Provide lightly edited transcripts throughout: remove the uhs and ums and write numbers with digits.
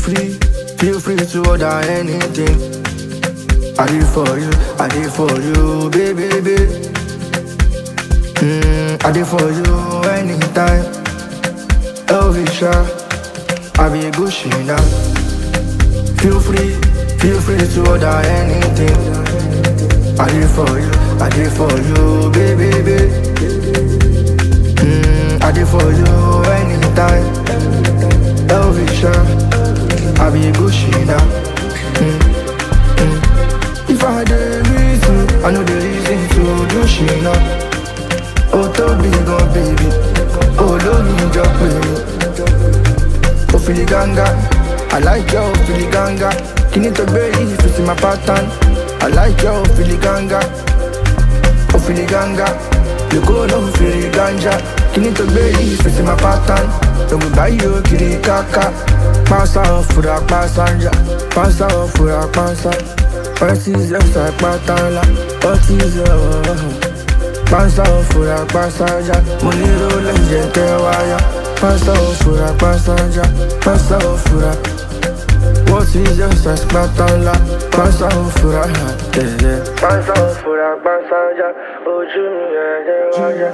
feel free to order anything. I did for you, baby, baby. I did for you anytime. Elvisha, I be Gucci now. Feel free to order anything. I did for you, baby, baby. I did for you anytime. Elvisha, I be Gucci now. If I had a reason, I know the reason to do shit now. Oh, to be gone, baby. Oh, don't need your baby. Oh, feel ganga. I like your feel ganga. Can it be if you see my pattern? I like your feel ganga. Oh, feel ganga. You go no feel ganja. Can it be if you see my pattern? Don't go buy you kiri kaka. Pass out for a passenger. Pass out for a passenger. What is your side pattern? What is your Pass out for a passenger. Money roll and get a wire. Pass out for a passenger. Pass out for a. What is your size pattern? Pass out for a. Pass out for a passenger. Oh, Jimmy,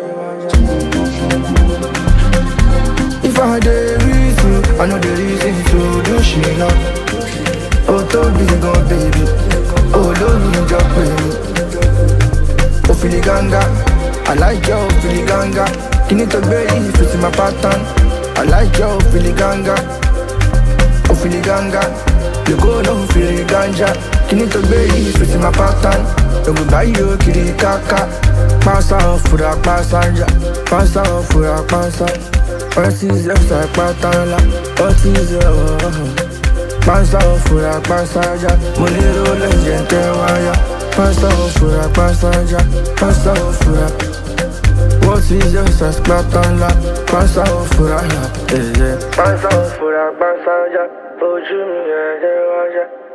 if I had a reason, I know the reason to do shit now. Oh, to be gone, baby. Oh, don't need your baby. Oh, feel ganga. I like your feel ganga. Can it be if you see my pattern? I like your feel ganga. Oh, feel ganga. You go no feel ganja. Can it be if you see my pattern? Don't go buy you kiri kaka. Pass out for a passenger. Pass out for a passenger. What is your side pattern? What is your pass out for a passenger? Money roll and gentle wire. Pass out for a passenger, pass out for a. What is your size pattern? Pass out for a. Pass out for a passenger. Oh, Jimmy,